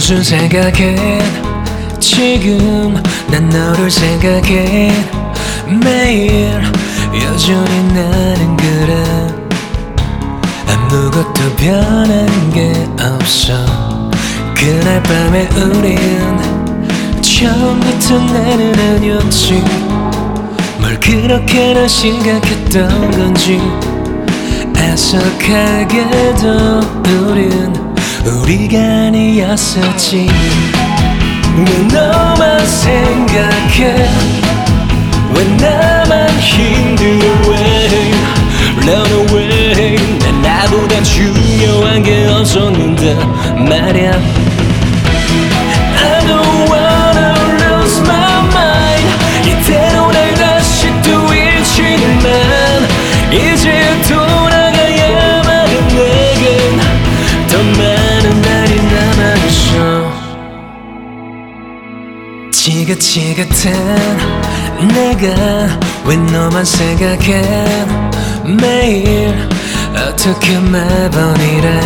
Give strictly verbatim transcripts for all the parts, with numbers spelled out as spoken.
무슨 생각해 지금 난 너를 생각해 매일 여전히 나는 그래 아무것도 변한 게 없어 그날 밤에 우린 처음부터 나는 아니었지 뭘 그렇게나 심각했던 건지 애석하게도 우린 우리가 아니었었지 왜 너만 생각해 왜 나만 힘들어 왜 Run away 난 나보다 중요한 게 없었는데 말야 I don't wanna lose my mind 이대로 날 다시 또 잃지만 이제 돌아가야만 해 내겐 더 많은 날이 남아있어 지긋지긋한 내가 왜 너만 생각해 매일 어떻게 매번 이래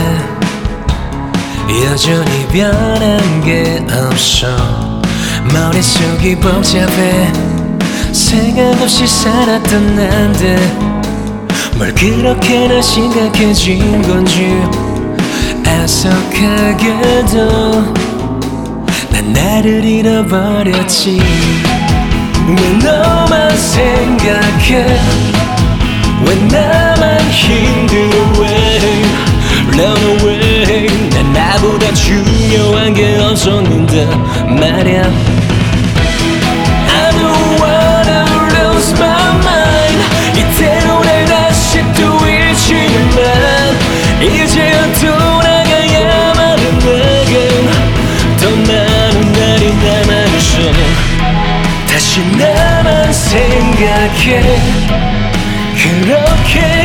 여전히 변한 게 없어 머릿속이 복잡해 생각 없이 살았던 난데 뭘 그렇게나 심각해진 건지 애석하게도 난 나를 잃어버렸지 왜 너만 생각해 왜 나만 힘들어 왜 Run away 난 나보다 중요한 게 없었는데 말야 I don't wanna lose my mind 이대로 날 다시 또 잃지만 이제 돌아가야만 해 내겐 더 많은 날이 남아있어 다시 나만 생각해 그렇게